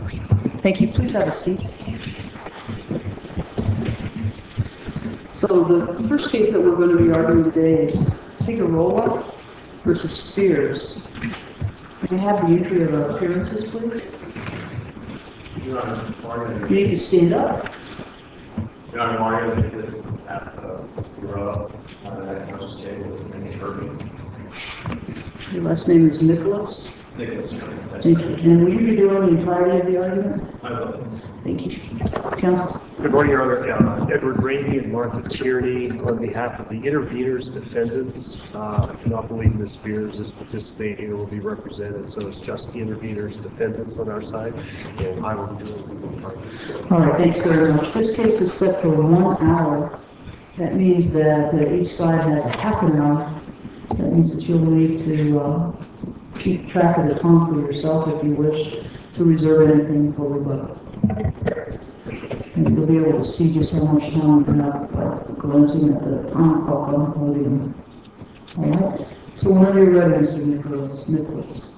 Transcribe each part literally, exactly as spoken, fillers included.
Thank you. Please have a seat. So the first case that we're going to be arguing today is Figueroa versus Spears. May I have the entry of appearances, please? Your Honor, You need to stand up. Your Honor, Mario Nicholas at Figueroa. I just stayed with Manny Burke. Your last name is Nicholas. Nicholas. Thank you. And will you be doing the entirety of the argument? I will. Thank you. Counsel. Good morning, Your Honor. Uh, Edward Rainey and Martha Tierney on behalf of the interveners defendants. Uh, I do not believe Miz Spears is participating or will be represented, so it's just the interveners defendants on our side, and I will be doing the argument. All right, thanks very much. This case is set for one hour. That means that uh, each side has a half an hour. That means that you'll need to uh, keep track of the time for yourself if you wish to reserve anything for rebuttal. And you'll be able to see just how much time you have by glancing at the time clock on the podium. All right. So whenever you're ready, Mister Nicholas. Nicholas.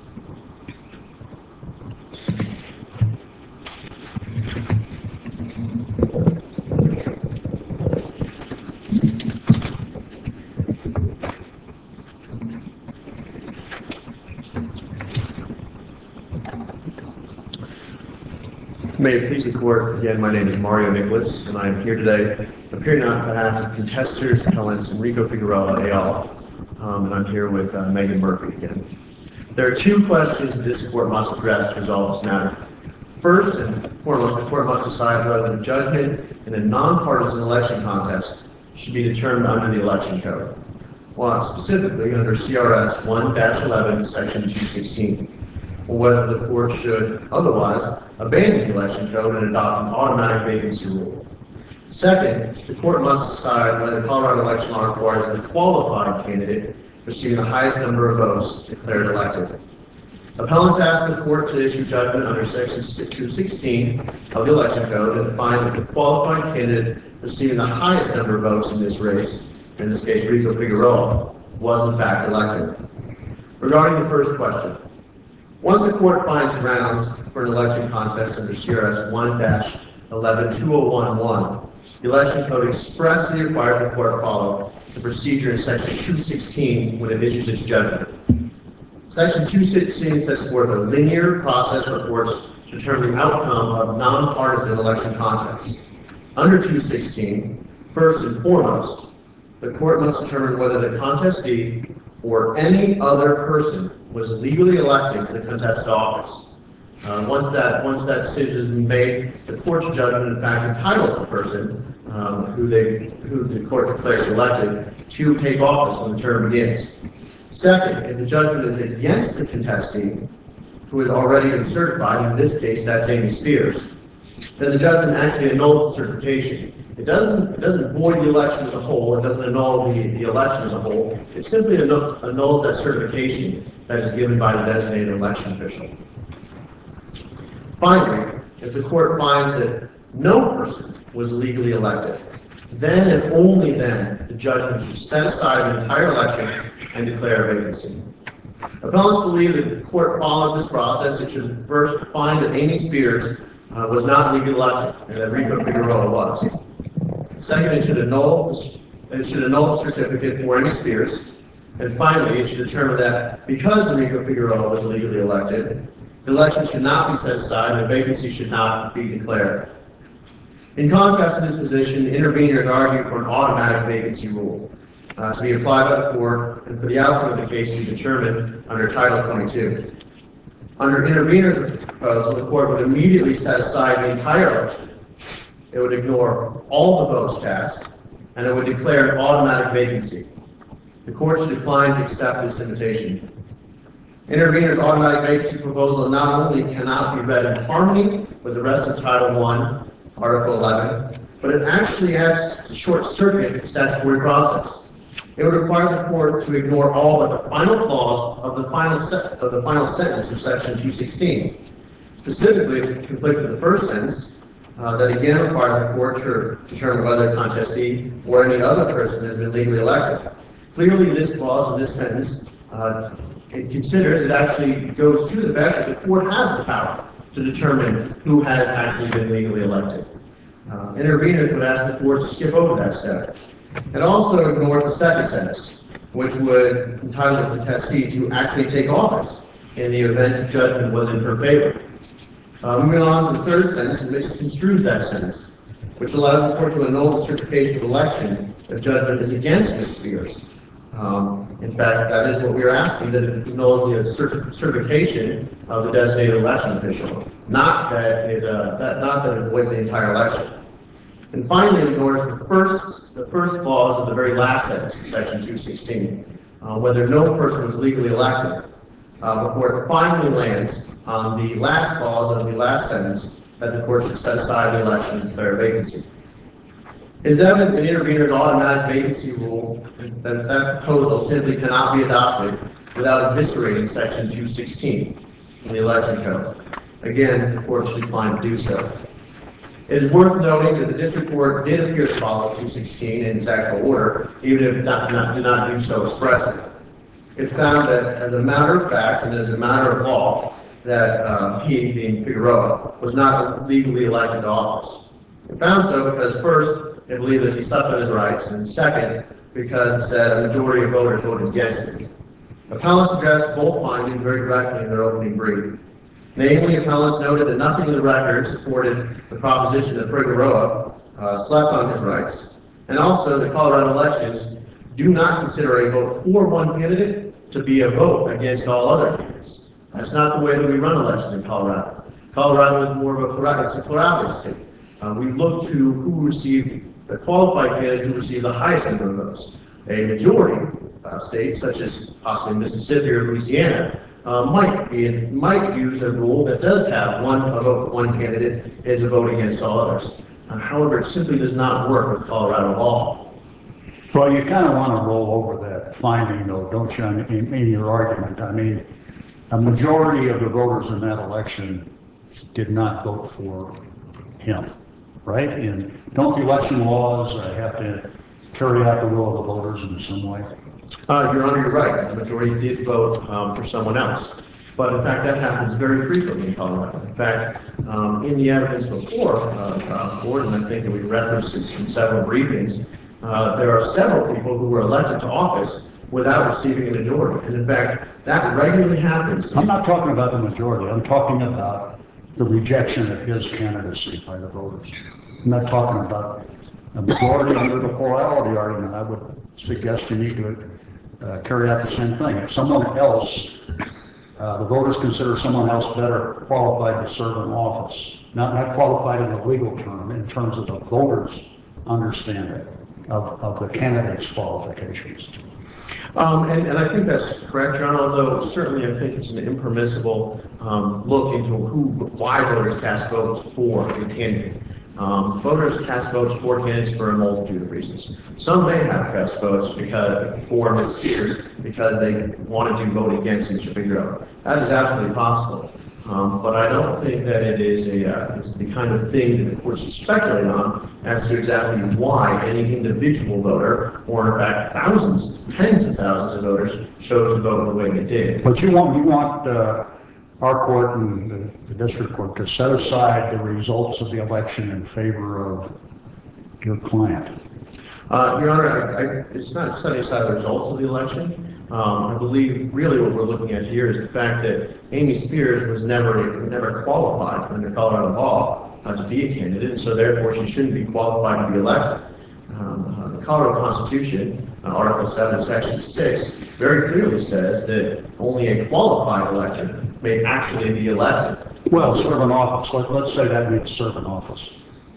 May it please the court, again, my name is Mario Nicholas, and I am here today appearing on behalf of contesters, appellants Enrico Figueroa et al. Um, and I'm here with uh, Megan Murphy again. There are two questions this court must address to resolve this matter. First and foremost, the court must decide whether the judgment in a nonpartisan election contest should be determined under the election code. Well, specifically under C R S one dash eleven, section two sixteen. Or whether the court should otherwise abandon the election code and adopt an automatic vacancy rule. Second, the court must decide whether the Colorado election law requires a qualified candidate receiving the highest number of votes declared elected. Appellants ask the court to issue judgment under section two sixteen of the election code and find that the qualified candidate receiving the highest number of votes in this race, in this case Enrico Figueroa, was in fact elected. Regarding the first question, once the court finds grounds for an election contest under C R S one dash eleven two oh one one, the election code expressly requires the court to follow the procedure in section two sixteen when it issues its judgment. Section two sixteen sets forth a linear process for courts determining the outcome of nonpartisan election contests. Under two sixteen, first and foremost, the court must determine whether the contestee or any other person was legally elected to the contested office. Uh, once that once that decision has been made, the court's judgment in fact entitles the person um, who they who the court declares elected to take office when the term begins. Second, if the judgment is against the contestee who has already been certified, in this case that's Amy Spears, then the judgment actually annuls the certification. It doesn't, it doesn't void the election as a whole, it doesn't annul the, the election as a whole, it simply annuls that certification that is given by the designated election official. Finally, if the court finds that no person was legally elected, then and only then the judgment should set aside the entire election and declare a vacancy. Appellants believe that if the court follows this process, it should first find that Amy Spears uh, was not legally elected and that Enrico Figueroa was. Second, it should annul it should annul the certificate for Amy Spears. And finally, it should determine that because Enrico Figueroa was legally elected, the election should not be set aside and a vacancy should not be declared. In contrast to this position, interveners argue for an automatic vacancy rule uh, to be applied by the court and for the outcome of the case to be determined under Title twenty-two. Under interveners' proposal, the court would immediately set aside the entire election. It would ignore all the votes cast, and it would declare an automatic vacancy. The court should decline to accept this invitation. Interveners' automatic vacancy proposal not only cannot be read in harmony with the rest of Title one, Article eleven, but it actually adds to short-circuit statutory process. It would require the court to ignore all but the final clause of the final se- of the final sentence of Section two sixteen. Specifically, it conflicts with the first sentence, Uh, that again requires the court to determine whether a contestee or any other person has been legally elected. Clearly, this clause in this sentence, uh, it considers, it actually goes to the fact that the court has the power to determine who has actually been legally elected. Uh, interveners would ask the court to skip over that step. It also ignores the second sentence, which would entitle the contestee to actually take office in the event the judgment was in her favor. Uh, moving on to the third sentence, it misconstrues that sentence, which allows the court to annul the certification of election if judgment is against Miz Spears. Um, in fact, that is what we are asking, that it annuls the cert certification of the designated election official, not that it, uh, that, not that it avoids the entire election. And finally, it ignores the first, the first clause of the very last sentence, section two sixteen, uh, whether no person was legally elected, uh, before it finally lands on the last clause of the last sentence that the court should set aside the election and declare a vacancy. It is evident that intervener's automatic vacancy rule, that that proposal simply cannot be adopted without eviscerating section two sixteen in the election code. Again, the court should decline to do so. It is worth noting that the district court did appear to follow two sixteen in its actual order, even if it did not, did not do so expressly. It found that, as a matter of fact and as a matter of law, that uh, he, being Figueroa, was not legally elected to office. It found so because, first, it believed that he slept on his rights, and second, because it said a majority of voters voted against him. Appellants addressed both findings very directly in their opening brief. Namely, appellants noted that nothing in the record supported the proposition that Figueroa uh, slept on his rights, and also that Colorado elections do not consider a vote for one candidate to be a vote against all other candidates. That's not the way that we run elections in Colorado. Colorado is more of a plurality, it's a plurality state. Uh, we look to who received the qualified candidate who received the highest number of votes. A majority uh, state, such as possibly Mississippi or Louisiana, uh, might be might use a rule that does have one a vote for one candidate is a vote against all others. Uh, however, it simply does not work with Colorado law. Well, you kind of want to roll over that finding, though, don't you, in, in your argument? I mean, a majority of the voters in that election did not vote for him, right? And don't the election laws uh, have to carry out the will of the voters in some way? Uh, Your Honor, you're right. The majority did vote um, for someone else. But in fact, that happens very frequently in Colorado. In fact, um, in the evidence before uh, trial court, and I think that we referenced it in several briefings, uh, there are several people who were elected to office without receiving a majority. And in fact, that regularly happens. I'm not talking about the majority. I'm talking about the rejection of his candidacy by the voters. I'm not talking about a majority under the plurality argument. I would suggest you need to uh, carry out the same thing. If someone else, uh, the voters consider someone else better qualified to serve in office, not, not qualified in the legal term, in terms of the voters' understanding of, of the candidate's qualifications. Um, and, and I think that's correct, John, although certainly I think it's an impermissible um, look into who, why voters cast votes for a candidate. Um, voters cast votes for candidates for a multitude of reasons. Some may have cast votes because for Miz Spears because they wanted to vote against Mister Figueroa. That is absolutely possible. Um, but I don't think that it is a uh, it's the kind of thing that the court should speculate on as to exactly why any individual voter, or in fact thousands, tens of thousands of voters, chose to vote the way they did. But you want you want uh, our court and the, the district court to set aside the results of the election in favor of your client. Uh, Your Honor, I, I, it's not setting aside the results of the election. Um, I believe really what we're looking at here is the fact that Amy Spears was never never qualified under Colorado law uh, to be a candidate, and so therefore she shouldn't be qualified to be elected. Um, uh, the Colorado Constitution, uh, Article seven, Section six, very clearly says that only a qualified elector may actually be elected. Well, serve in office. Let, let's say that means serve in office.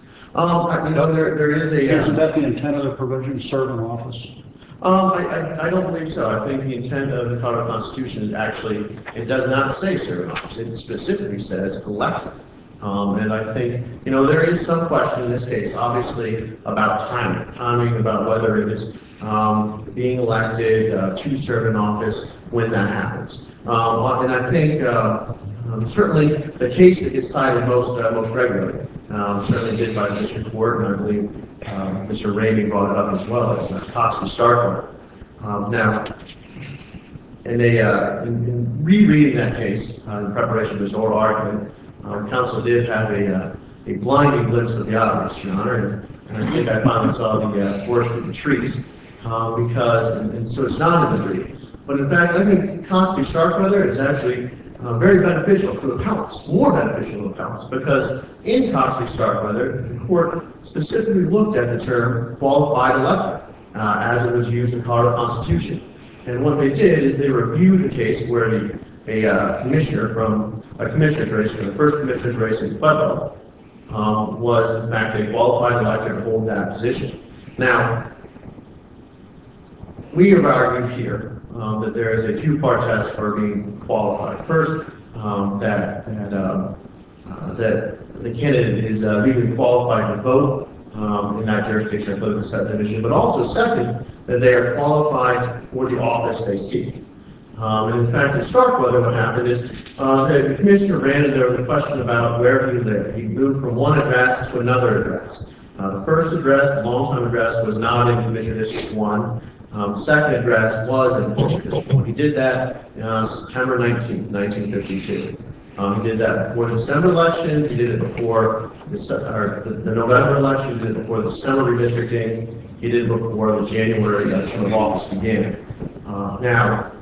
Um, you know, there there is a. Isn't that the intent of the provision? Serve in office. Um, I, I, I don't believe so. I think the intent of the Colorado Constitution is actually, it does not say serve in office. It specifically says elected. Um, and I think, you know, there is some question in this case, obviously, about timing. Timing about whether it is um, being elected uh, to serve in office when that happens. Um, and I think uh, um, certainly the case that gets cited most, uh, most regularly, um, certainly did by the district court, and I believe Um, Mister Ramey brought it up as well. It's not Cox and Starkler. Um, now, in, a, uh, in, in rereading that case uh, in preparation for this oral argument, Um, council did have a, uh, a blinding glimpse of the obvious, Your Honor, and, and I think I finally saw the uh, forest with the trees, um, because, and, and so it's not in the brief. But in fact, I think Constantly Starkweather is actually uh, very beneficial to appellants, more beneficial to appellants, because in Constantly Starkweather, the court specifically looked at the term qualified elector uh, as it was used in the Colorado Constitution. And what they did is they reviewed the case where the, a uh, commissioner from a commissioner's race, from the first commissioner's race in Pueblo, um, was in fact a qualified elector to hold that position. Now, we have argued here um, that there is a two-part test for being qualified. First, um, that that, um, uh, that the candidate is uh, legally qualified to vote um, in that jurisdiction or political subdivision, but also second, that they are qualified for the office they seek. Um, and in fact, in Starkweather, what happened is uh, the commissioner ran, and there was a question about where he lived. He moved from one address to another address. Uh, the first address, the long-time address, was not in Commissioner District one. Um, the second address was in Commissioner District one. He did that uh, September nineteenth, nineteen fifty-two. Um, he did that before the December election. He did it before the, or the, the November election. He did it before the December redistricting. He did it before the January election of office began. Uh, now,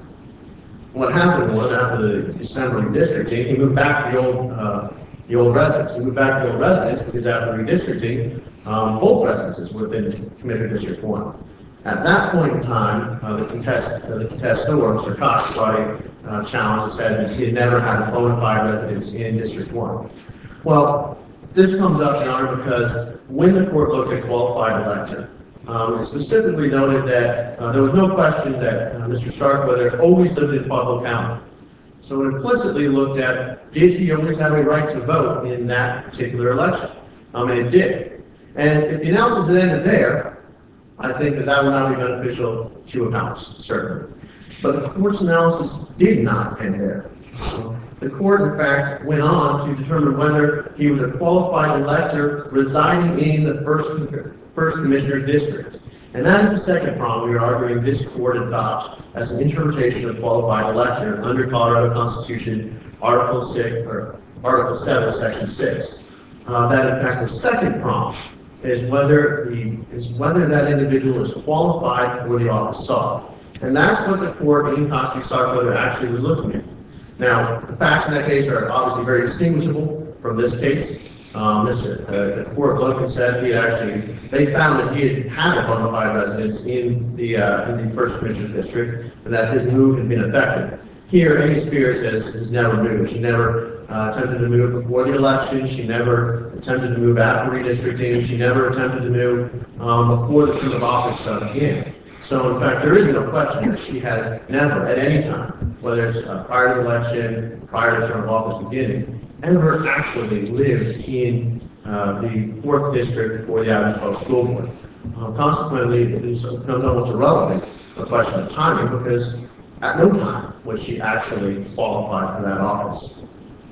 what happened was, after the December redistricting, he moved back to the old, uh, the old residence. He moved back to the old residence because after redistricting, um, both residences would have been Commissioner District one. At that point in time, uh, the contest, uh, the contestor, Mister Cox, brought a uh, challenge that said that he had never had a bona fide residence in District one. Well, this comes up, Your Honor, because when the court looked at qualified elector, Um, it specifically noted that uh, there was no question that uh, Mister Starkweather always lived in Pueblo County. So it implicitly looked at, did he always have a right to vote in that particular election? I mean, it did. And if the analysis had ended there, I think that that would not be beneficial to accountants, certainly. But the court's analysis did not end there. The court, in fact, went on to determine whether he was a qualified elector residing in the first, first commissioner's district. And that is the second problem we are arguing this court adopt as an interpretation of qualified elector under Colorado Constitution, Article six, or Article seven, Section six. Uh, that, in fact, the second problem is whether the is whether that individual is qualified for the office sought. And that's what the court in Constantly Starkweather actually was looking at. Now, the facts in that case are obviously very distinguishable from this case. Um, Mister Uh, the court looked and said he had actually, they found that he had had a bona fide residence in the uh, in the first commissioner's district, and that his move had been effective. Here, Amy Spears has, has never moved. She never uh, attempted to move before the election. She never attempted to move after redistricting. She never attempted to move um, before the term of office uh, began. So, in fact, there is no question that she has never, at any time, whether it's uh, prior to the election, prior to the term of office beginning, ever actually lived in uh, the fourth district for the Adams Falls School Board. Uh, consequently, it becomes almost irrelevant, a question of timing, because at no time was she actually qualified for that office.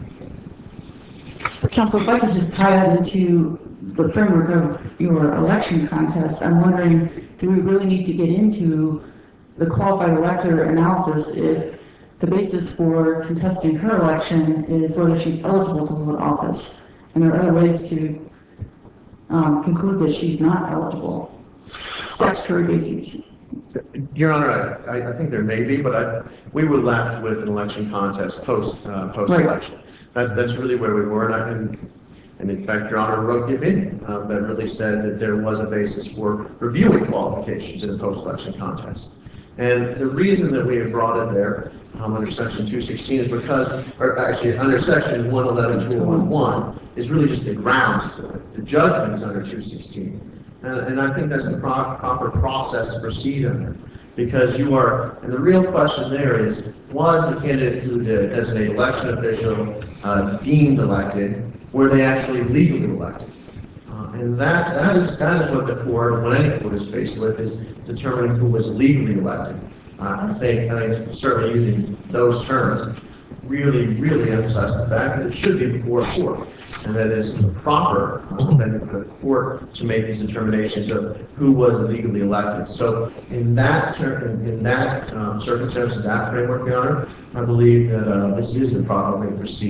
Council, if I could just tie that into the framework of your election contest, I'm wondering, do we really need to get into the qualified elector analysis if the basis for contesting her election is whether she's eligible to hold office? And there are other ways to um, conclude that she's not eligible. Statutory basis. Your Honor, I, I think there may be, but I, we were left with an election contest post uh, post election. Right. That's that's really where we were, and, I, and, and in fact, Your Honor wrote the opinion um, that really said that there was a basis for reviewing qualifications in a post election contest. And the reason that we have brought it there um, under Section two sixteen is because, or actually under Section one eleven two eleven is really just the grounds for it. The judgment is under two sixteen. And, and I think that's the pro proper process to proceed under. Because you are, and the real question there is, was the candidate who did as an election official uh, deemed elected, were they actually legally elected? Uh, and that, that is that is what the court, what any court is faced with, is determining who was legally elected. Uh, I think, I think certainly using those terms really, really emphasize the fact that it should be before a court, and that it is proper uh, then for the court to make these determinations of who was legally elected. So in that term, in, in that um, circumstance, in that framework, Your Honor, I believe that uh, this is the proper way to proceed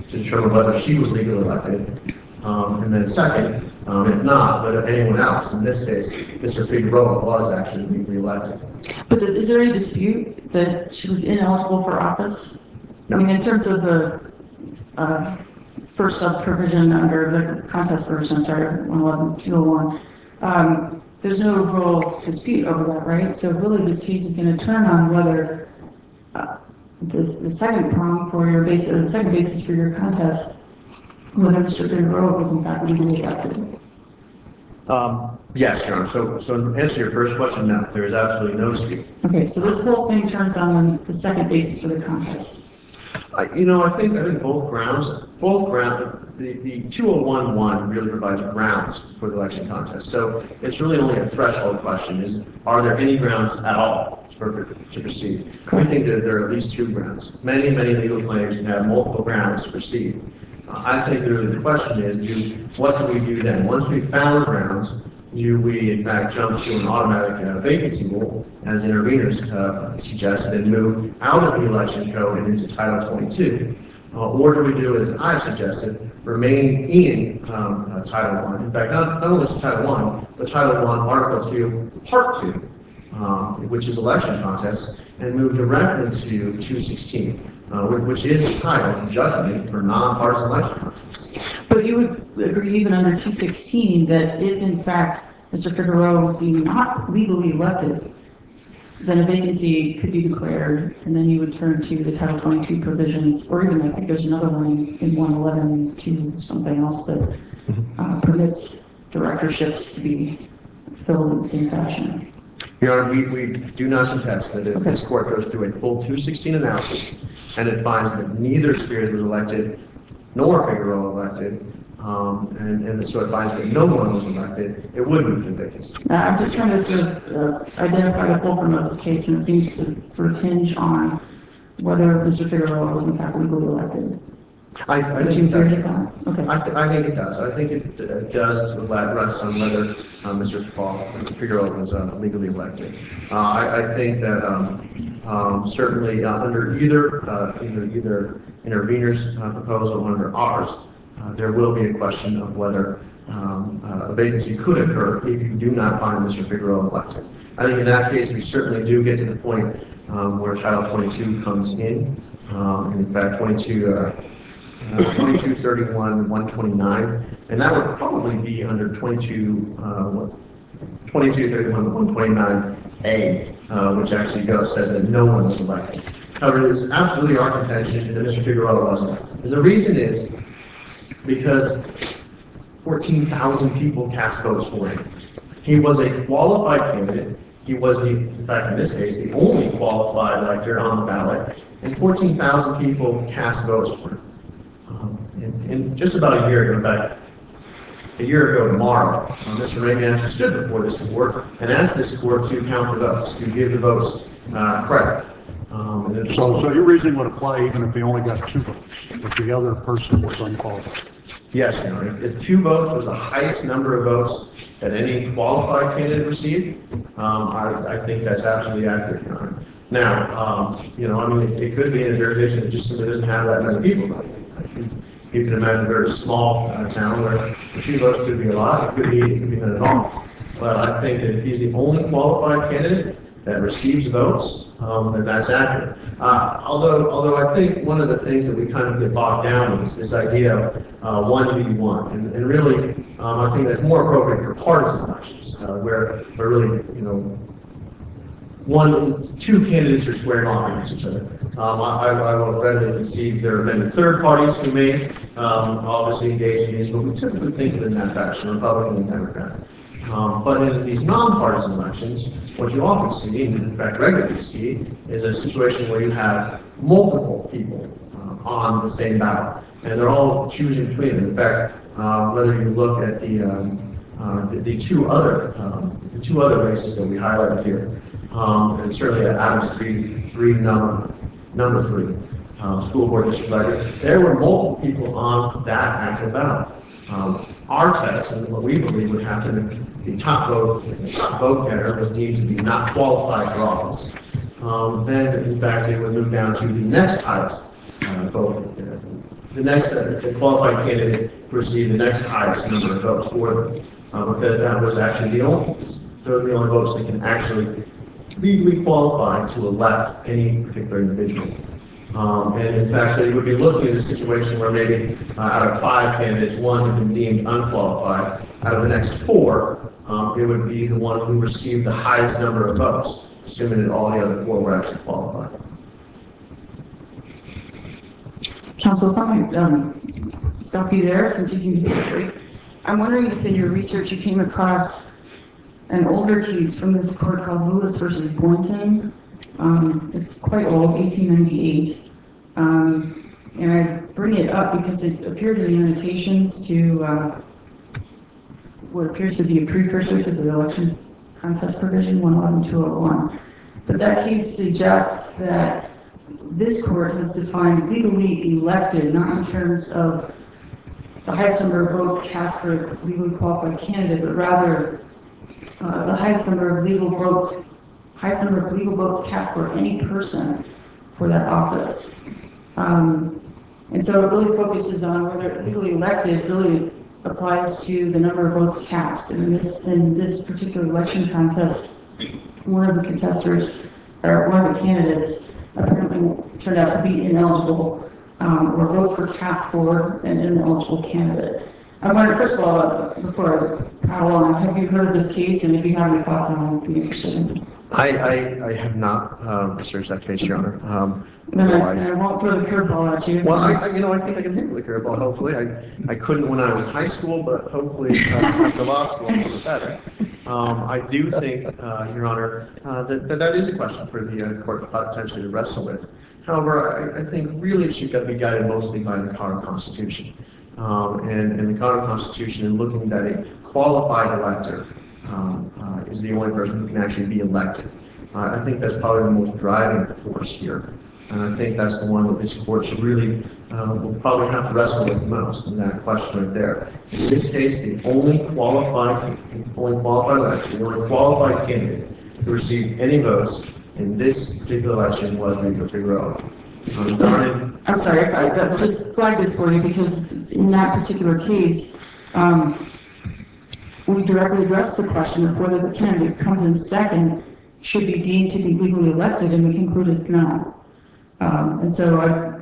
to determine whether she was legally elected. Um, and then second, um, if not, whether anyone else, in this case, Mister Figueroa was actually legally elected. But is there any dispute that she was ineligible for office? I mean, in terms of the uh, first sub-provision under the contest provision, I'm sorry, one eleven two oh one, um, there's no real dispute over that, right? So really this case is going to turn on whether uh, this, the second prong for your basis, or the second basis for your contest, whether Mister Figueroa was in fact legally elected. Um, yes, Your Honor. So, so to answer your first question, no, there is absolutely no dispute. Okay, so this whole thing turns on the second basis for the contest. I, you know, I think I think both grounds, both ground, the, the two oh one one really provides grounds for the election contest. So it's really only a threshold question: is are there any grounds at all for, to proceed? We think that there are at least two grounds. Many, many legal claims can have multiple grounds to proceed. Uh, I think really the question is, do what do we do then? Once we've found grounds, do we in fact jump to an automatic uh, vacancy rule, as interveners uh, suggested, and move out of the election code and into Title twenty-two? Uh, or do we do, as I've suggested, remain in um, uh, Title one? In fact, not, not only Title one, but Title one, Article two, Part two, um, which is election contests, and move directly to two sixteen, uh, which is the title judgment for nonpartisan election contests. But you would agree even under two sixteen that if in fact Mister Figueroa was deemed not legally elected, then a vacancy could be declared, and then you would turn to the Title twenty-two provisions, or even I think there's another one in one eleven to something else that uh, permits directorships to be filled in the same fashion. Your Honor, we, we do not contest that if Okay. this court goes through a full two sixteen analysis and it finds that neither Spears was elected nor Figueroa elected, um, and, and so it finds that no one was elected, it would move to vacancy. Uh, I'm just trying to sort of uh, identify the fulcrum of this case, and it seems to sort of hinge on whether Mister Figueroa was in fact legally elected. I, I Would think you it agree does. with that? Okay. I, th- I think it does. I think it uh, does rest on whether uh, Mister Paul Figueroa was uh, legally elected. Uh, I, I think that um, um, certainly uh, under either uh, either either intervener's uh, proposal or under ours, uh, there will be a question of whether um, uh, a vacancy could occur if you do not find Mister Figueroa elected. I think in that case we certainly do get to the point um, where Title twenty-two comes in. Um, and in fact, twenty-two. Uh, Uh, twenty-two thirty-one one twenty-nine, and that would probably be under twenty-two, uh, what, twenty-two thirty-one one twenty-nine A, uh, which actually goes, says that no one was elected. However, it is absolutely our contention that Mister Figueroa wasn't. And the reason is because fourteen thousand people cast votes for him. He was a qualified candidate. He was, the, in fact, in this case, the only qualified elector on the ballot, and fourteen thousand people cast votes for him. Um, and, and just about a year ago, in fact, a year ago tomorrow, uh, Mister Ramey actually stood before this court and asked this court to count the votes, to give the votes uh, credit. Um, and it- So, so your reasoning would apply even if he only got two votes, if the other person was unqualified? Yes, Your Honor. If, if two votes was the highest number of votes that any qualified candidate received, um, I, I think that's absolutely accurate, Your Honor. Now, um, you know, I mean, it, it could be in a jurisdiction that just simply doesn't have that many people. You can imagine a very small uh, town where two votes could be a lot, it could be, it could be none at all. But I think that if he's the only qualified candidate that receives votes, um, then that's accurate. Uh, although, although I think one of the things that we kind of get bogged down with is this idea of uh, one v one, and, and really, um, I think that's more appropriate for partisan elections, uh, where, where really, you know, one, two candidates are squaring off against each other. Um, I, I will readily concede there are many third parties who may um, obviously engage in these, but we typically think of it in that fashion, Republican and Democrat. Um, but in these nonpartisan elections, what you often see, and in fact regularly see, is a situation where you have multiple people uh, on the same ballot, and they're all choosing between them. In fact, uh, whether you look at the um, uh, the, the two other um, the two other races that we highlighted here, um, and certainly at Adams three three number number three um, school board district record, there were multiple people on that actual ballot. Um, our test, and what we believe would happen if the top vote, the top vote getter was deemed to be not qualified for office, um, then in fact it would move down to the next highest uh, vote, uh, the next, uh, the qualified candidate received the next highest number of votes for them, uh, because that was actually the only, they're the only votes that can actually legally qualify to elect any particular individual. Um, and in fact, so you would be looking at a situation where maybe uh, out of five candidates, one had been deemed unqualified. Out of the next four, um, it would be the one who received the highest number of votes, assuming that all the other four were actually qualified. Council, if I might um, stop you there, since you seem to be a break. I'm wondering if in your research you came across an older case from this court called Lewis versus Boynton. Um, it's quite old, eighteen ninety-eight. Um, and I bring it up because it appeared in the annotations to uh, what appears to be a precursor to the election contest provision, one eleven two oh one. But that case suggests that this court has defined legally elected, not in terms of the highest number of votes cast for a legally qualified candidate, but rather uh, the highest number of legal votes, highest number of legal votes cast for any person for that office. Um, and so it really focuses on whether legally elected really applies to the number of votes cast. And in this, in this particular election contest, one of the contestants, or one of the candidates, apparently turned out to be ineligible, um, or votes were cast for an ineligible candidate. I wonder, first of all, before I prattle on, have you heard of this case, and if you have any thoughts on it, I'd be interested in. I, I, I have not uh, researched that case, Your Honor. Um, And no, I, I, and I won't throw the curveball at you. well, I, I, you know, I think I can handle the curveball, hopefully. I, I couldn't when I was in high school, but hopefully uh, after law school, I'll get better. Um, I do think, uh, Your Honor, uh, that, that that is a question for the uh, court potentially to wrestle with. However, I, I think really it should be guided mostly by the Colorado Constitution. Um, and, and the Colorado Constitution, in looking that a qualified elector um, uh, is the only person who can actually be elected. Uh, I think that's probably the most driving force here. And I think that's the one that this court should really, uh, will probably have to wrestle with the most, in that question right there. In this case, the only qualified, only qualified elector, the only qualified candidate who received any votes in this particular election was Rico Figueroa. Um, I'm sorry, if I I just flag this for you, because in that particular case, um, we directly addressed the question of whether the candidate who comes in second should be deemed to be legally elected, and we concluded no. Um, and so I,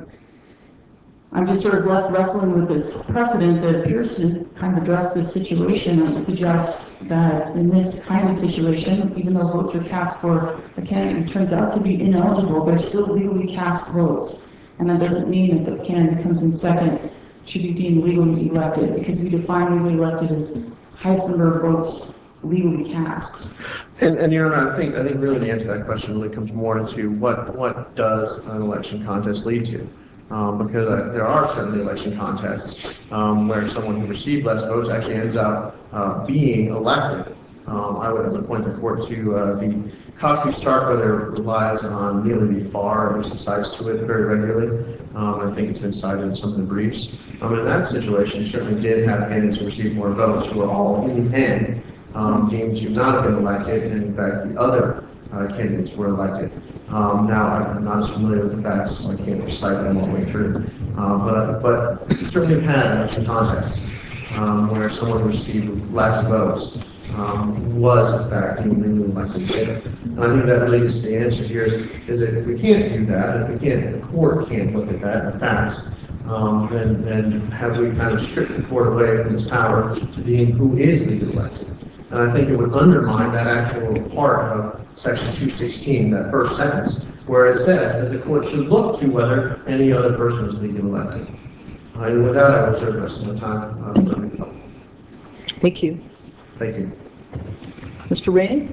I'm just sort of left wrestling with this precedent that appears to kind of address this situation and suggest that in this kind of situation, even though votes are cast for a candidate who turns out to be ineligible, they're still legally cast votes. And that doesn't mean that the candidate who comes in second should be deemed legally elected, because we define legally elected as highest number of votes legally cast. And, and Your Honor, I think, I think really the answer to that question really comes more into what, what does an election contest lead to? Um, because uh, there are certainly election contests um, where someone who received less votes actually ends up uh, being elected. Um, I would point the court to uh, the Cox v. Starkweather relies on Neely v. Farr, at least the cites to it very regularly. Um, I think it's been cited in some of the briefs. Um, in that situation, you certainly did have candidates who received more votes who were all in the end um, deemed to not have been elected, and in fact the other uh, candidates were elected. Um, now, I'm not as familiar with the facts, so I can't recite them all the way through. Um, but, but we certainly have had election contests um, where someone received less votes um, was, in fact, deemed legally elected. And I think that really is the answer here is, is that if we can't do that, if we can't, if the court can't look at that, the facts, um, then, then have we kind of stripped the court away from its power to deem who is legally elected. And I think it would undermine that actual part of Section two sixteen, that first sentence, where it says that the court should look to whether any other person is legally elected. Uh, and with that, I will serve the rest of the time. Uh, Thank you. Thank you. Mister Rainey?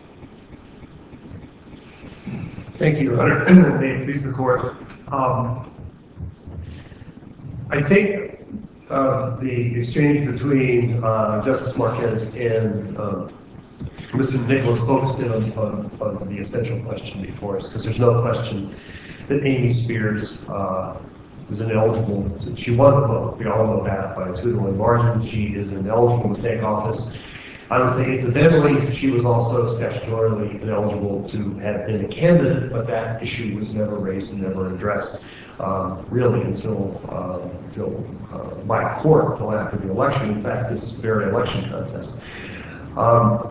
Thank you, Your Honor. May it please the court. Um, I think uh, the exchange between uh, Justice Marquez and uh, Mister Nicholas focused in on, on, on the essential question before us, because there's no question that Amy Spears uh, is ineligible. She won the vote. We all know that by a two to one margin. She is ineligible to take office. I would say incidentally, she was also statutorily ineligible to have been a candidate, but that issue was never raised and never addressed, um, really until, uh, until uh, by a court until after the election. In fact, this very election contest. Um,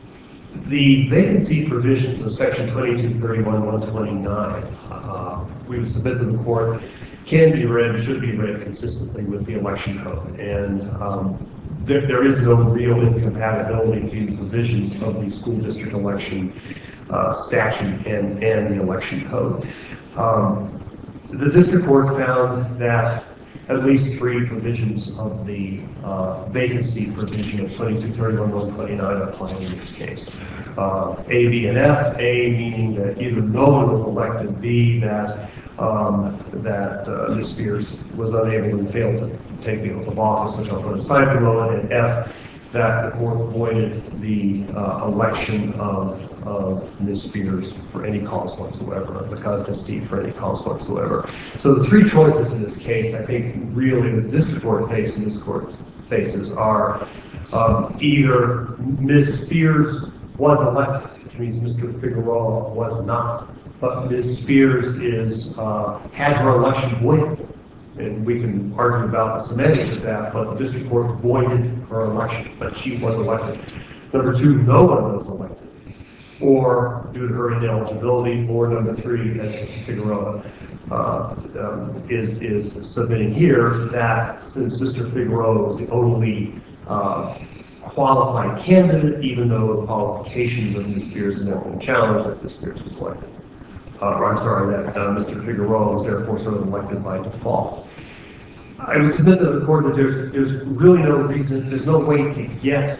the vacancy provisions of section twenty-two thirty-one one twenty-nine, uh, we would submit to the court, can be read, should be read consistently with the election code. And um, there, there is no real incompatibility between the provisions of the school district election uh, statute and, and the election code. Um, the district court found that at least three provisions of the uh, vacancy provision of twenty-two thirty-one one twenty-nine apply in this case. Uh, A, B, and F. A meaning that either no one was elected. B, that um, that uh, Miz Spears was unable and failed to take the oath of office, which I'll put aside for a moment. And F, that the court voided the uh, election of, of Miz Spears for any cause whatsoever, of the contestee for any cause whatsoever. So the three choices in this case, I think, really the district court face and this court faces are um, either Miz Spears was elected, which means Mister Figueroa was not, but Miz Spears is uh, had her election voided. And we can argue about the semantics of that, but the district court voided her election, but she was elected. Number two, no one was elected, or due to her ineligibility, or number three, as Mister Figueroa uh, um, is, is submitting here, that since Mister Figueroa was the only uh, qualified candidate, even though the qualifications of Miz Spears had never been challenged, that Miz Spears was elected. Uh, or I'm sorry, that uh, Mister Figueroa was therefore sort of elected by default. I would submit to the court that there's, there's really no reason, there's no way to get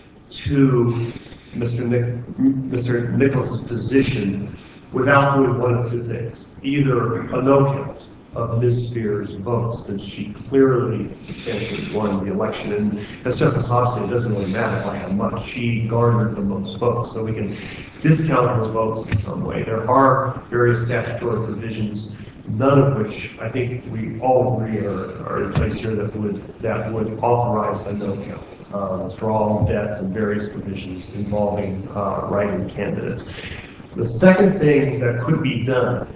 to Mister Nick, Mister Nicholas's position without doing one of two things. Either a no count of Miz Spears' votes, since she clearly won the election, and as Justice Hobbs said, it doesn't really matter by how much. She garnered the most votes, so we can discount her votes in some way. There are various statutory provisions, none of which I think we all agree are, are in place here that would that would authorize a no count. Uh, withdrawal, death, and various provisions involving uh, writing candidates. The second thing that could be done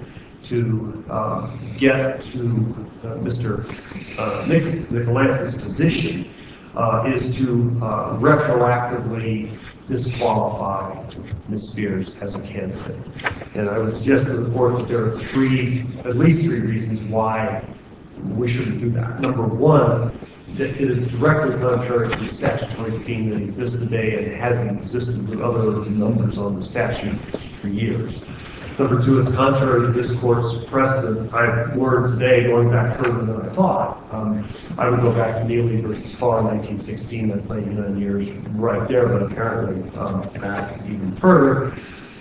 to um, get to uh, Mister Uh, Nic Nicolas's position uh, is to uh, retroactively disqualify Miz Spears as a candidate. And I would suggest to the court that there are three, at least three reasons why we shouldn't do that. Number one, that it is directly contrary to the statutory scheme that exists today and hasn't existed with other numbers on the statute for years. Number two, it's contrary to this court's precedent. I've learned today, going back further than I thought. Um, I would go back to Neely versus Farr, nineteen sixteen, that's ninety-nine years right there, but apparently um, back even further.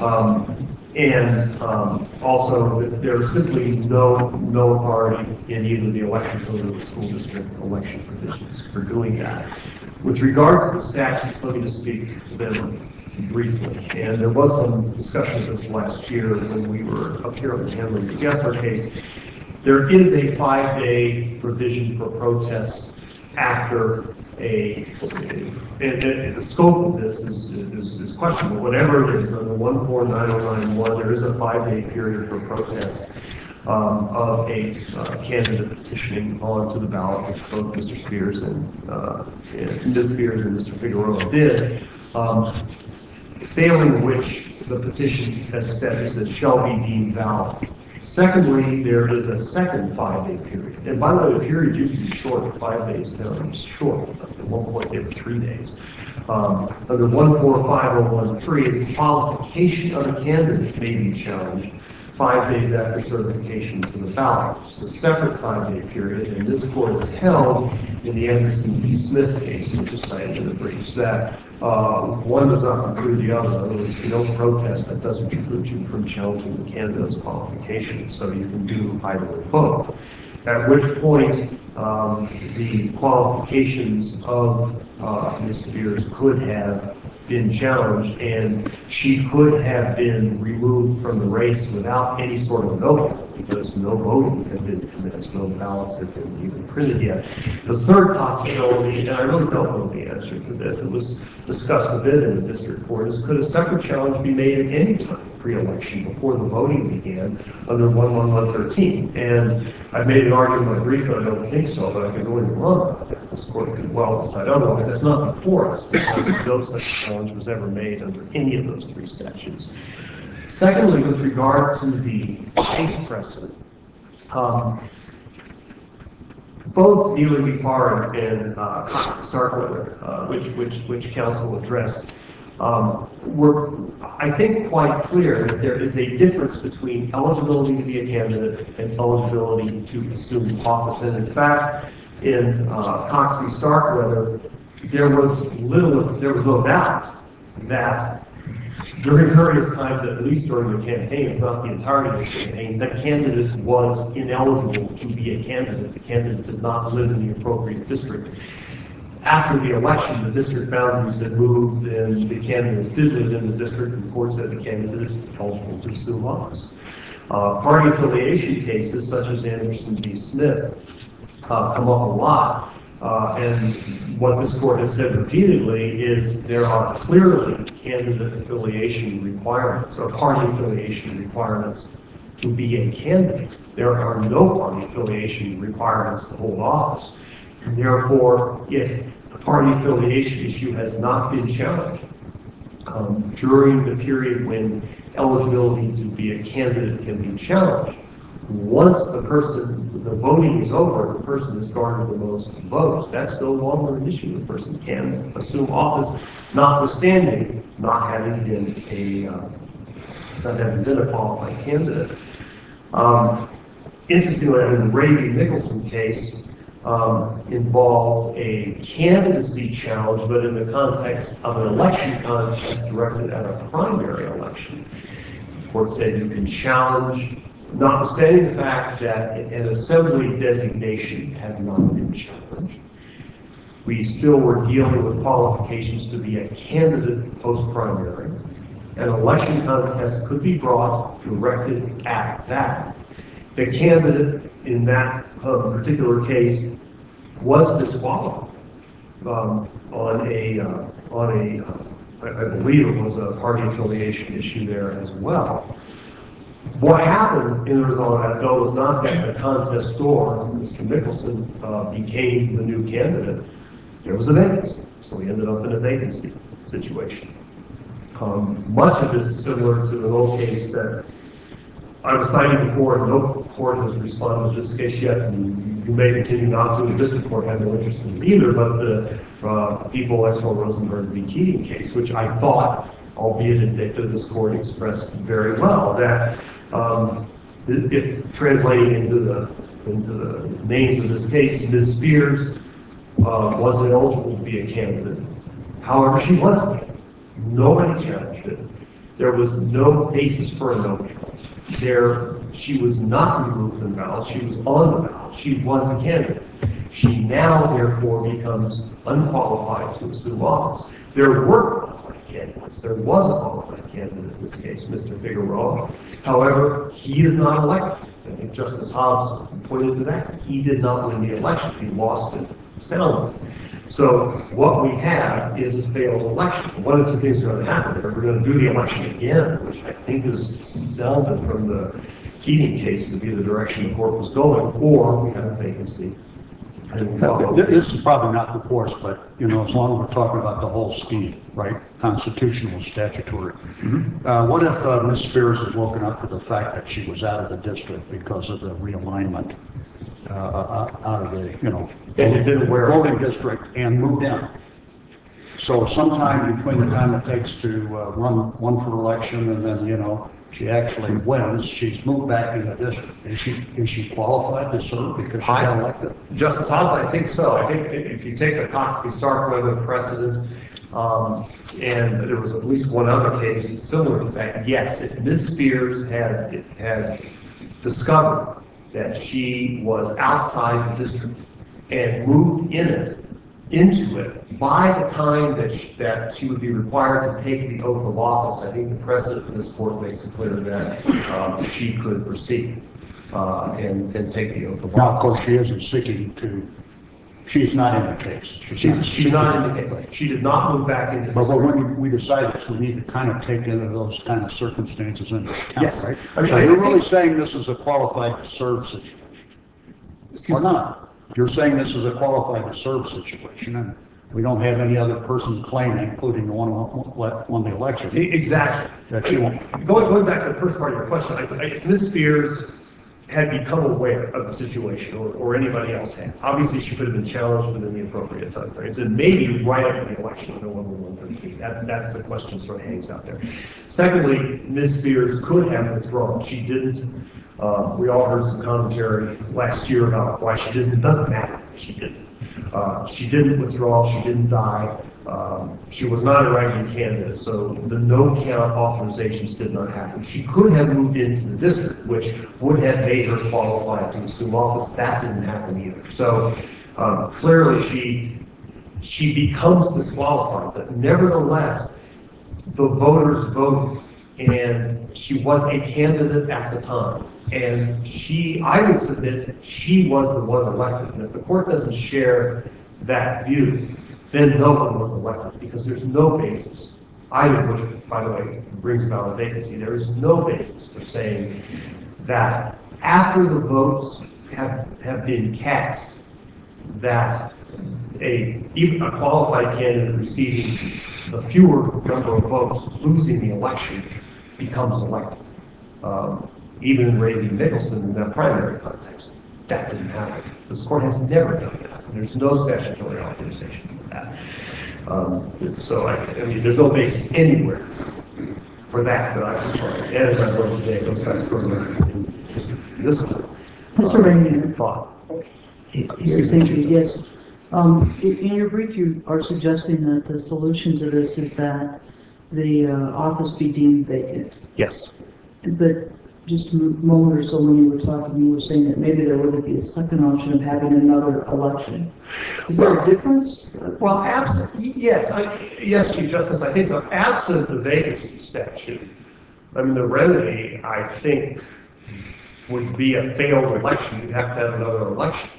Um, And um, also, there's simply no no authority in either the election code or the school district election provisions for doing that. With regard to the statutes, let me just speak to them briefly. And there was some discussion of this last year when we were up here on the Henry v. Gessler case. There is a five-day provision for protests after a, and, and the scope of this is, is, is questionable. Whatever it is, under one four nine oh nine one, there is a five-day period for protest um, of a uh, candidate petitioning onto the ballot, which both Mister Spears and, uh, and Miz Spears and Mister Figueroa did, um, failing which the petition, as the statute says, shall be deemed valid. Secondly, there is a second five-day period. And by the way, the period used to be short. Five days sounds short. At one point, they were three days. Um, under one four five oh one three, the qualification of a candidate may be challenged five days after certification to the ballot. It's a separate five-day period, and this court has held in the Anderson v. Smith case, which is cited in the briefs, that uh, one does not preclude the other. In other words, if you don't protest, that doesn't preclude you from challenging the candidate's qualifications, so you can do either or both. At which point, um, the qualifications of uh, Miz Spears could have been challenged, and she could have been removed from the race without any sort of no count. because no voting had been commenced, no ballots had been even printed yet. The third possibility, and I really don't know the answer to this, it was discussed a bit in the district court, is could a separate challenge be made at any time pre-election before the voting began under one one one thirteen? And I've made an argument in my brief that I don't think so, but I could go into wrong about that. This court could well decide otherwise. That's not before us, because no such challenge was ever made under any of those three statutes. Secondly, with regard to the case precedent, um, both Neely v. Farr and uh, Starkweather, uh, which, which, which counsel addressed, um, were, I think, quite clear that there is a difference between eligibility to be a candidate and eligibility to assume office. And in fact, in uh, Cox v. Starkweather, there was little, there was no doubt that during various times, at least during the campaign, if not the entirety of the campaign, the candidate was ineligible to be a candidate. The candidate did not live in the appropriate district. After the election, the district boundaries had moved, and the candidate did live in the district, and the court said the candidate is eligible to assume office. Uh, party affiliation cases, such as Anderson v. Smith, uh, come up a lot. Uh, and what this court has said repeatedly is there are clearly candidate affiliation requirements or party affiliation requirements to be a candidate. There are no party affiliation requirements to hold office. And therefore, if the party affiliation issue has not been challenged um, during the period when eligibility to be a candidate can be challenged, once the person, the voting is over, the person has garnered the most votes, that's no longer an issue. The person can assume office, notwithstanding not having been a, uh, not having been a qualified candidate. Um, interestingly, the Ray v. Nicholson case um, involved a candidacy challenge, but in the context of an election contest directed at a primary election. The court said you can challenge, notwithstanding the fact that an assembly designation had not been challenged. We still were dealing with qualifications to be a candidate post-primary. An election contest could be brought directed at that. The candidate in that uh, particular case was disqualified um, on a, uh, on a uh, I, I believe it was a party affiliation issue there as well. What happened in the result of that, though, was not that the contest store, Mister Nicholson, uh, became the new candidate. There was a vacancy, so we ended up in a vacancy situation. Um, much of this is similar to an old case that I was citing before, and no court has responded to this case yet, and you may continue not to. The district court had no interest in it either, but the uh, People X L Rosenberg v. Keating case, which I thought, albeit in dicta, this court expressed very well, that um, if translating into the into the names of this case, Miz Spears uh, wasn't eligible to be a candidate. However, she wasn't. Nobody challenged it. There was no basis for a no count. There, she was not removed from the ballot. She was on the ballot. She was a candidate. She now, therefore, becomes unqualified to assume office. There were qualified candidates. There was a qualified candidate in this case, Mister Figueroa. However, he is not elected. I think Justice Hobbs pointed to that. He did not win the election. He lost it soundly. So what we have is a failed election. One of the things going to happen, we're going to do the election again, which I think is sounded from the Keating case to be the direction the court was going, or we have a vacancy. And this is probably not before us, but you know, as long as we're talking about the whole scheme, right? Constitutional, statutory. Mm-hmm. uh, what if uh, Miz Spears had woken up to the fact that she was out of the district because of the realignment uh, out of the, you know, voting district and moved in? So sometime between the time it takes to uh, run one for election and then, you know, she actually wins, she's moved back in the district. Is she is she qualified to serve because she got elected? Justice Hobbs, I think so. I think if you take a Cox v. Starkweather precedent, um, and there was at least one other case similar to that, yes, if Miz Spears had had discovered that she was outside the district and moved in it, into it, by the time that she, that she would be required to take the oath of office, I think the precedent of this court makes it clear that um, she could proceed. uh, and, and take the oath of Now, of course, office. she isn't seeking to, she's not in the case. She's, she's not in the case. She did not move back into But this. but when we decided to, we need to kind of take into those kind of circumstances into account, Yes. right? I mean, So I you're think- really saying this is a qualified to serve situation? Excuse Or me? not? You're saying this is a qualified to serve situation, and we don't have any other person claiming, including the one who won the election, E- Exactly. that she won't. Going, going back to the first part of your question, I, I, if Miz Spears had become aware of the situation, or, or anybody else had, obviously she could have been challenged within the appropriate time frames, and maybe right after the election, no one would one thirteen. That, that's a question sort of hangs out there. Secondly, Miz Spears could have withdrawn. She didn't. Uh, we all heard some commentary last year about why she didn't. It doesn't matter. She didn't. Uh, she didn't withdraw. She didn't die. Um, she was not a writing candidate, so the no count authorizations did not happen. She could have moved into the district, which would have made her qualified to assume office. That didn't happen either. So um, clearly, she she becomes disqualified. But nevertheless, the voters voted, and she was a candidate at the time. And she, I would submit, she was the one elected. And if the court doesn't share that view, then no one was elected, because there's no basis, either which, by the way, brings about a vacancy. There is no basis for saying that after the votes have, have been cast, that a, even a qualified candidate receiving the fewer number of votes, losing the election, becomes elected. Um, even in Ray v. Nicholson in that primary context, that didn't happen. This court has never done that. There's no statutory authorization for that. Um, so, I, I mean, there's no basis anywhere for that that I can find. And as I wrote today, it goes back further in this, this court. Mister Rainier. Thought. Yes, thank you, yes. Um, in, in your brief, you are suggesting that the solution to this is that the uh, office be deemed vacant. Yes. But just a moment or so when you were talking, you were saying that maybe there would be a second option of having another election. Is there a difference? Well, absent, yes, I, yes, Chief Justice, I think so. Absent the vacancy statute, I mean, the remedy, I think, would be a failed election. You'd have to have another election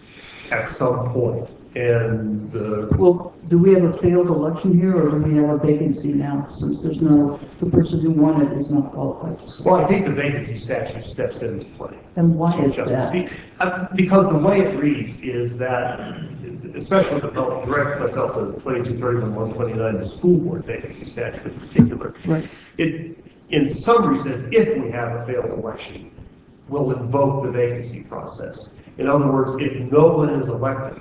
at some point. And the, Well, do we have a failed election here, or do we have a vacancy now, since there's no, the person who won it is not qualified? well, I think the vacancy statute steps into play. And why Chief is Justice. that? Be- uh, Because the way it reads is that, especially the, I'll direct myself to twenty-two thirty-one, one twenty-nine, the school board vacancy statute in particular. Right. It, in summary, says if we have a failed election, we'll invoke the vacancy process. In other words, if no one is elected,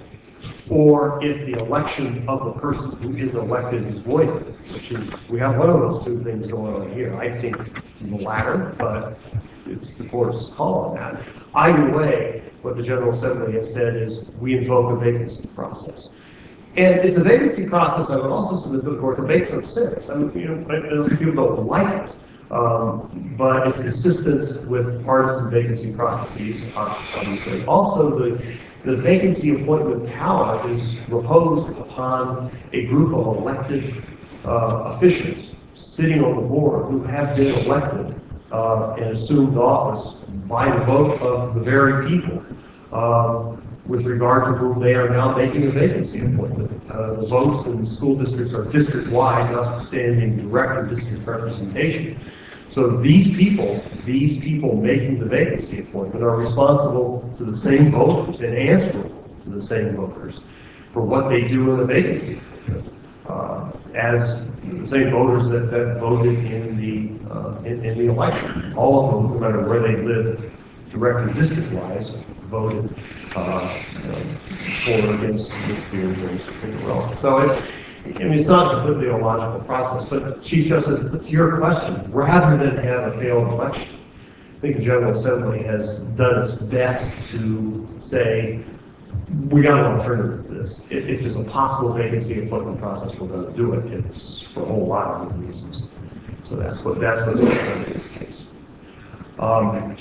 or if the election of the person who is elected is voided, which is, we have one of those two things going on here. I think the latter, but it's the court's call on that. Either way, what the General Assembly has said is we invoke a vacancy process. And it's a vacancy process, I would also submit to the court, that makes some sense. I mean, you know, I know some people don't like it, um, but it's consistent with partisan vacancy processes, obviously. Also, the, the vacancy appointment power is reposed upon a group of elected uh, officials sitting on the board who have been elected uh, and assumed office by the vote of the very people. Um, with regard to whom they are now making a vacancy appointment. Uh, the votes in school districts are district-wide, notwithstanding direct or district representation. So these people, these people making the vacancy appointment are responsible to the same voters and answerable to the same voters for what they do in the vacancy appointment, uh, as the same voters that, that voted in the, uh, in, in the election. All of them, no matter where they live, direct or district-wise, voted uh, um, for or against Miz Spears or Mister Figueroa. So it's, I mean, it's not a completely illogical process, but Chief Justice, to your question, rather than have a failed election, I think the General Assembly has done its best to say, we got an alternative to this. If, if there's a possible vacancy appointment process, we're going to do it. It's for a whole lot of good reasons. So that's what that's what they've done in this case. Um,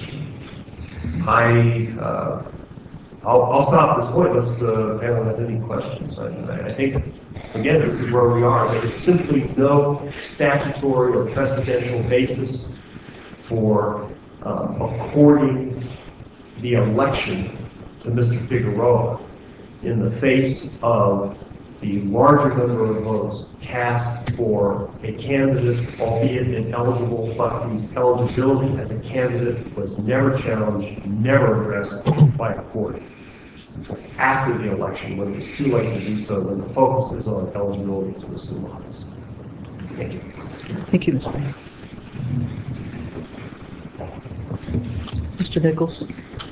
I, uh, I'll, I'll stop at this point unless the panel has any questions. I, I think, again, this is where we are. There is simply no statutory or precedential basis for um, according the election to Mister Figueroa in the face of the larger number of votes cast for a candidate, albeit ineligible, but whose eligibility as a candidate was never challenged, never addressed by a court after the election, when it was too late to do so, when the focus is on eligibility to assume office. Thank you. Thank you, Mister Mayor. Mister Nichols?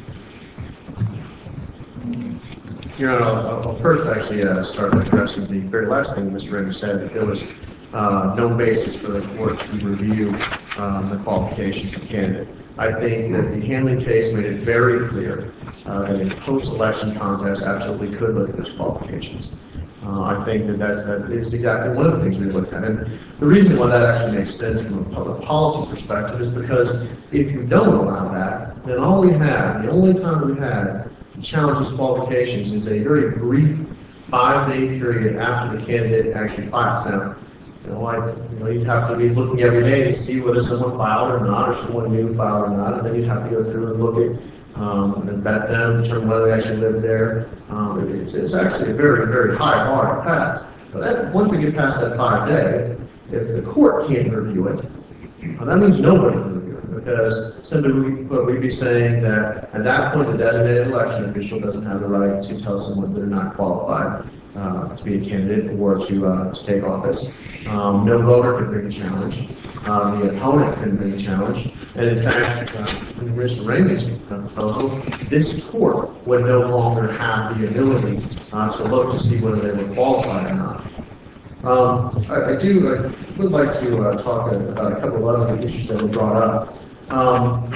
You know, I'll, I'll first actually uh, start by addressing the very last thing Mister Rader said, that there was uh, no basis for the court to review um, the qualifications of the candidate. I think that the Hanley case made it very clear uh, that a post-election contest absolutely could look at those qualifications. Uh, I think that that's, that is exactly one of the things we looked at. And the reason why that actually makes sense from a public policy perspective is because if you don't allow that, then all we have, the only time we had to challenge those qualifications is a very brief five-day period after the candidate actually files. Now, you know, like, you know, you'd have to be looking every day to see whether someone filed or not, or someone new filed or not, and then you'd have to go through and look at Um, and vet them, determine whether they actually live there. Um, it, it's, it's actually a very, very high bar to pass. But that, once we get past that five day, if the court can't review it, well, that means nobody can review it. Because simply we, what we'd be saying that at that point, the designated election official doesn't have the right to tell someone they're not qualified uh, to be a candidate or to, uh, to take office. Um, no voter could bring a challenge. Uh, the opponent can bring a challenge. And in fact, uh, in Mister Ramey's proposal, this court would no longer have the ability uh, to look to see whether they were qualified or not. Um, I, I do, I would like to uh, talk about a couple of other issues that were brought up. Um,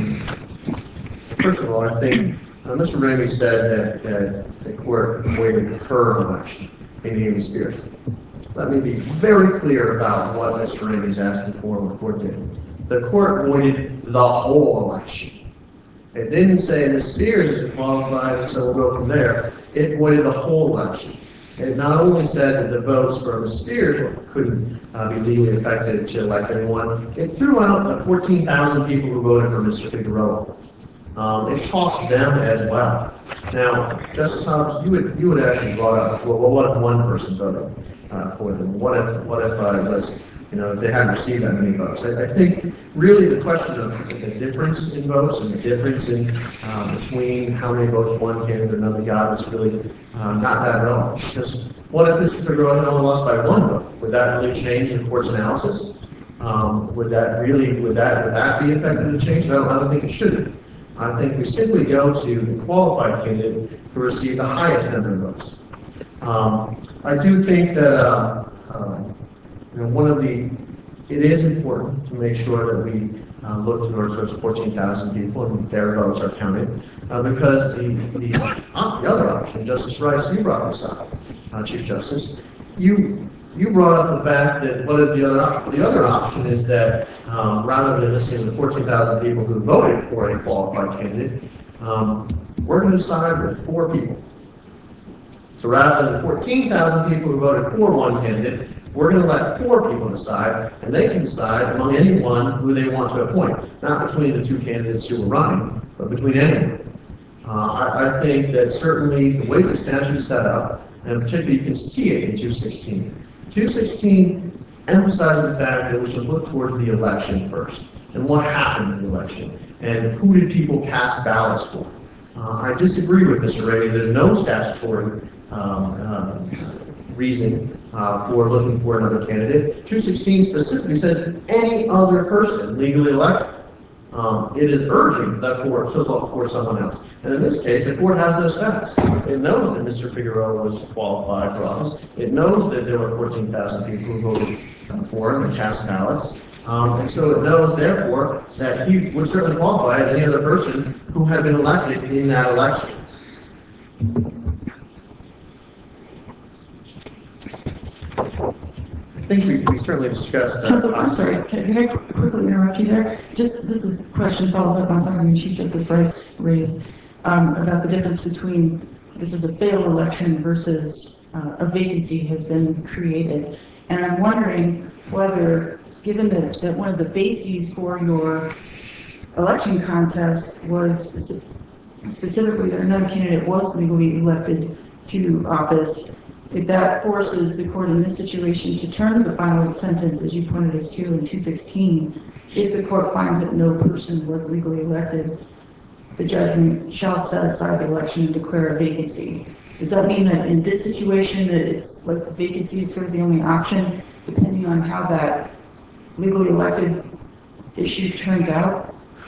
first of all, I think uh, Mister Ramey said that, that the court avoided her election in Amy Spears. Let me be very clear about what Mister Ramey is asking for and what the court did. The court voided the whole election. It didn't say Miz Spears is qualified, and so we'll go from there. It voided the whole election. It not only said that the votes for Miz Spears couldn't uh, be legally effective to elect anyone, it threw out the fourteen thousand people who voted for Mister Figueroa. Um, it cost them as well. Now, Justice Hobbs, you would you would actually brought up, well, what if one person voted uh, for them? What if what if uh, it was, you know, if they hadn't received that many votes? I, I think really the question of the difference in votes and the difference in uh, between how many votes one candidate or another got is really uh, not that relevant. Because what if Mister Figueroa had only lost by one vote? Would that really change the court's analysis? Um, would that really would that would that be effective to change? No, I don't think it should. I think we simply go to the qualified candidate who received the highest number of votes. Um, I do think that uh, uh, you know, one of the, it is important to make sure that we uh, look towards those fourteen thousand people and their votes are counted, uh, because the the, uh, the other option, Justice Rice, you brought this up, uh, Chief Justice, you you brought up the fact that what is the other option? The other option is that um, rather than listing the fourteen thousand people who voted for a qualified candidate, um, we're going to decide with four people. So rather than fourteen thousand people who voted for one candidate, we're going to let four people decide, and they can decide among anyone who they want to appoint, not between the two candidates who were running, but between anyone. Uh, I, I think that certainly the way the statute is set up, and particularly you can see it in two sixteen. two sixteen emphasizes the fact that we should look towards the election first, and what happened in the election, and who did people cast ballots for. Uh, I disagree with Mister Rady. There's no statutory um, uh, reason uh, for looking for another candidate. two sixteen specifically says any other person legally elected. Um, it is urging the court to look for someone else. And in this case, the court has those facts. It knows that Mister Figueroa was qualified for office. It knows that there were fourteen thousand people who voted for him and cast ballots. Um, and so it knows, therefore, that he would certainly qualify as any other person who had been elected in that election. I think we, we certainly discussed that. Council, I'm sorry, can, can I quickly interrupt you there? Just, this is a question follows up on something Chief Justice Rice raised um, about the difference between this is a failed election versus uh, a vacancy has been created. And I'm wondering whether, given that, that one of the bases for your election contest was specifically that another candidate was legally elected to office, if that forces the court in this situation to turn the final sentence, as you pointed us to in two sixteen, if the court finds that no person was legally elected, the judgment shall set aside the election and declare a vacancy. Does that mean that in this situation that it's like vacancy is sort of the only option, depending on how that legally elected issue turns out?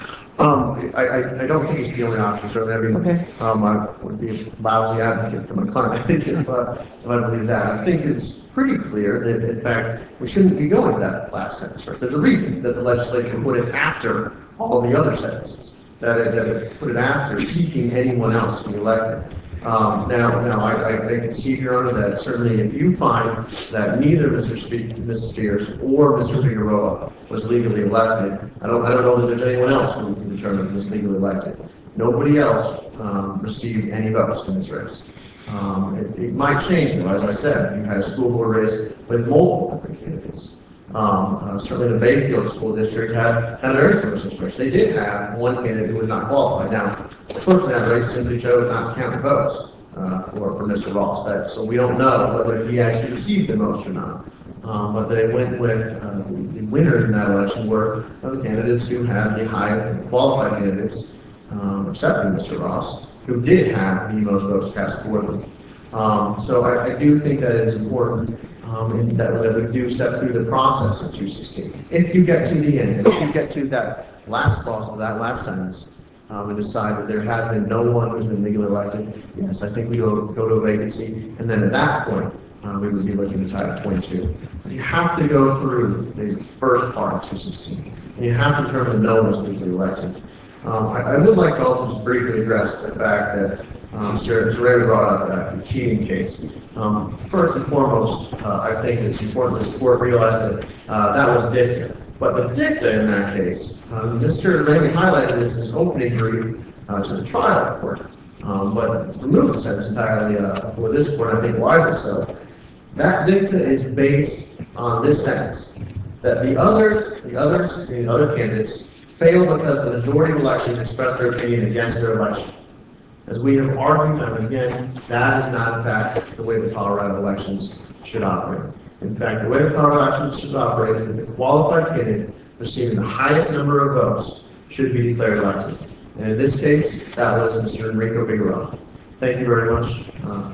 Um, I, I, I don't think it's the only option, certainly. I mean, Okay. um, I would be a lousy advocate for my client, I think, if, uh, if I believe that. I think it's pretty clear that, in fact, we shouldn't be going to that last sentence first. There's a reason that the legislature put it after all the other sentences, that it, that it put it after seeking anyone else to be elected. Um, now, now I, I, I can see, Your Honor, that certainly if you find that neither Mister Spe- Missus Spears or Mister Figueroa was legally elected, I don't, I don't know that there's anyone else who can determine who was legally elected. Nobody else um, received any votes in this race. Um, it, it might change, though, as I said. You had a school board race with multiple different candidates. Um, uh, certainly the Bayfield School District had, had a very similar situation. They did have one candidate who was not qualified. Now, the person in that race simply chose not to count the votes uh, for, for Mister Ross. That, so we don't know whether he actually received the votes or not. Um, but they went with uh, the winners in that election were the candidates who had the high qualified candidates, um, except for Mister Ross, who did have the most votes cast for them. Um, so I, I do think that it is important um, and that, that we do step through the process of two sixteen. If you get to the end, if you get to that last clause of that last sentence um, and decide that there has been no one who's been legally elected, yes, I think we go, go to a vacancy, and then at that point, uh, we would be looking to Title twenty-two. But you have to go through the first part of two sixteen, and you have to determine that no one is legally elected. Um, I, I would like to also just briefly address the fact that um, Sir Ray brought up that the Keating case. Um, first and foremost, uh, I think it's important that the court realize that uh, that was dicta. But the dicta in that case, um, Mister Ramey highlighted this in his opening brief uh, to the trial court, um, but removed the sentence entirely uh, for this court, I think wisely so. That dicta is based on this sentence, that the others, the others, the other candidates failed because the majority of electors expressed their opinion against their election. As we have argued time and again, that is not, in fact, the way the Colorado elections should operate. In fact, the way the Colorado elections should operate is that the qualified candidate receiving the highest number of votes should be declared elected. And in this case, that was Mister Enrico Figueroa. Thank you very much. Uh,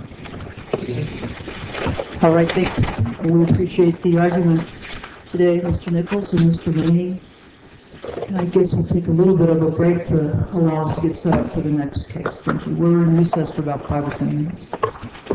All right, thanks. We appreciate the arguments today, Mister Nichols and Mister Maney. And I guess we'll take a little bit of a break to allow us to get set up for the next case. Thank you. We're in recess for about five or ten minutes.